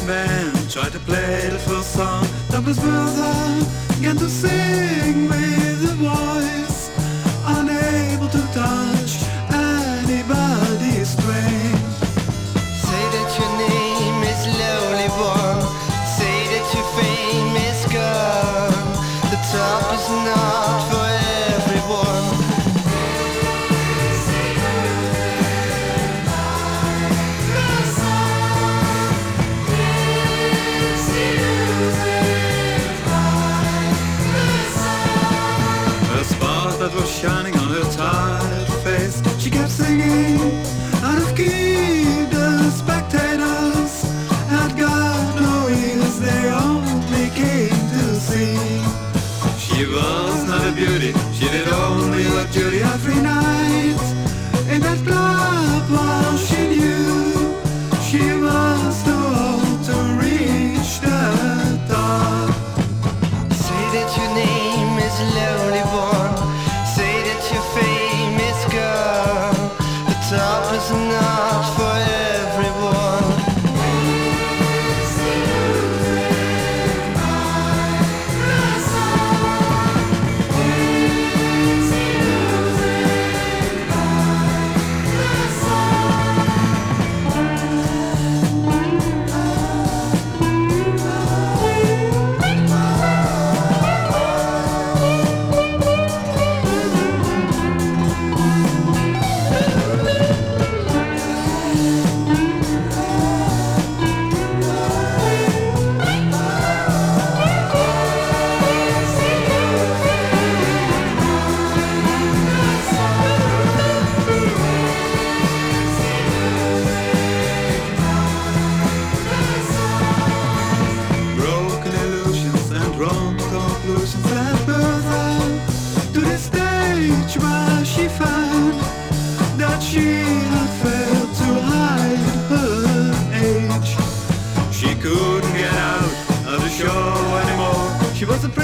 band tried to play the first song. Dumpler's brother began to sing with a voice, unable to touch anybody's strength. Say that your name is Lonely One. Say that your fame is gone. The top is not for everyone. A spark that was shining on her tired face, she kept singing out of key. The spectators had got no ears, they only came to see. She was not a beauty, she did only her duty every night. In that club, all she knew, she was too old to reach the top. Say that your name is Lonely One. Say that your fame is gone. The top is not for everyone. Broken illusions and wrong conclusions led her to the stage where she found that she had failed to hide her age. She couldn't get out of the show anymore. She was a